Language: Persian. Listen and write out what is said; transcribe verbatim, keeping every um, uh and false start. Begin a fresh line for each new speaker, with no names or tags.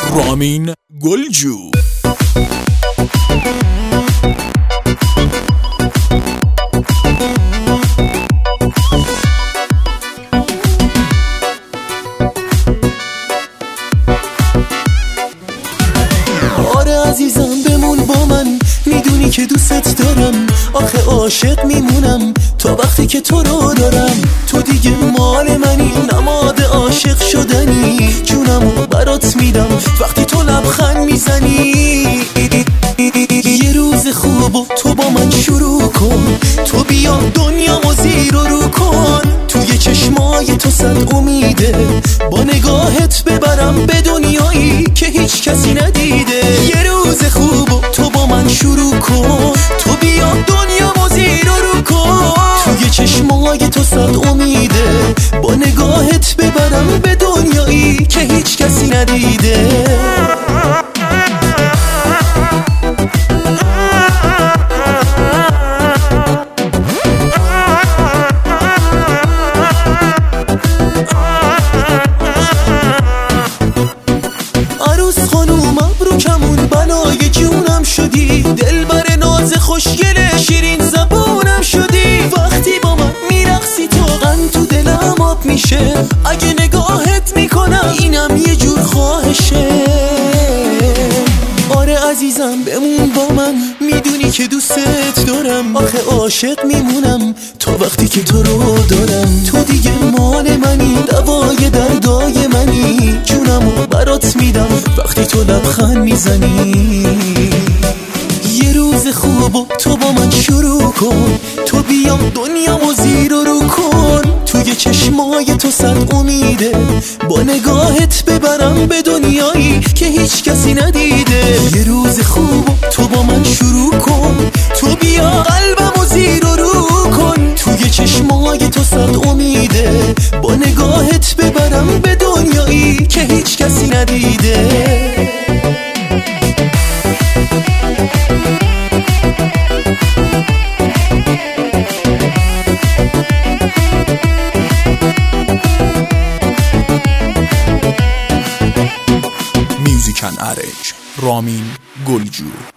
رامین گلجو.
آره عزیزم بمون با من، میدونی که دوست دارم، آخه عاشق میمونم تا وقتی که تو رو دارم. تو دیگه مال منی، نماد عاشق شدنی، جونمو برات میدم وقتی تو لبخند میزنی. یه روز خوب تو با من شروع کن، تو بیا دنیامو زیر و رو کن، توی چشمای تو صد امیده، با نگاهت ببرم به دنیایی که هیچ کسی ندیده. یه روز خوب تو با من شروع کن، تو بیا دنیامو زیر و رو کن، توی چشمای تو صد امیده، با نگاهت ببرم به دنیایی که هیچ کسی ندیده. عروس خانوم مبروکمون، بلای جونم شدی، دلبر ناز خوشگل شیرین زبونم شدی. وقتی با من میرقصی تو غم تو دلم آب میشه، اگه نگاهت میکنم اینم یه جور خواهشه. آره عزیزم بمون با من، میدونی که دوستت دارم، آخه عاشق میمونم تا وقتی که تو رو دارم. تو دیگه مال منی، دوای دردای منی، جونمو برات میدم وقتی تو لبخند میزنی. یه روز خوب تو با من شروع کن، تو بیا دنیامو زیر و رو کن، توی چشمای تو صد امیده، با نگاهت ببرم به دنیایی که هیچ کسی ندیده. یه روز خوب تو با من شروع کن، تو بیا قلبمو زیر و رو کن، توی چشمای تو صد امیده، با نگاهت ببرم به دنیایی که هیچ کسی ندیده.
میوزیکن ارج رامین گلجو.